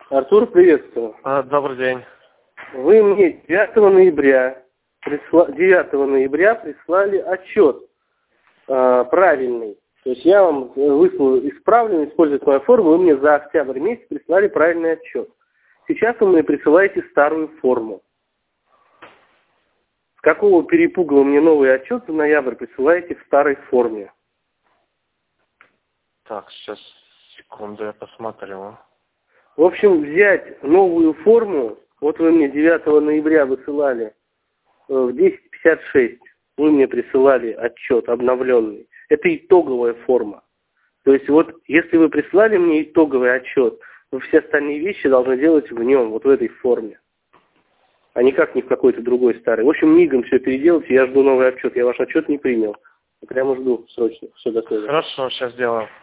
Артур, приветствую. Добрый день. Вы мне 9 ноября прислали отчет правильный. То есть я вам выслал исправленный, используя мою форму, вы мне за октябрь месяц прислали правильный отчет. Сейчас вы мне присылаете старую форму. С какого перепуга вы мне новый отчет за ноябрь присылаете в старой форме? Так, сейчас, секунду, я посмотрю. В общем, взять новую форму, вот вы мне 9 ноября высылали в 10:56, вы мне присылали отчет обновленный. Это итоговая форма. То есть вот, если вы прислали мне итоговый отчет, вы все остальные вещи должны делать в нем, вот в этой форме. А никак не в какой-то другой старой. В общем, мигом все переделайте, я жду новый отчет. Я ваш отчет не принял. Я прямо жду срочно. Все готово. Хорошо, сейчас сделаю.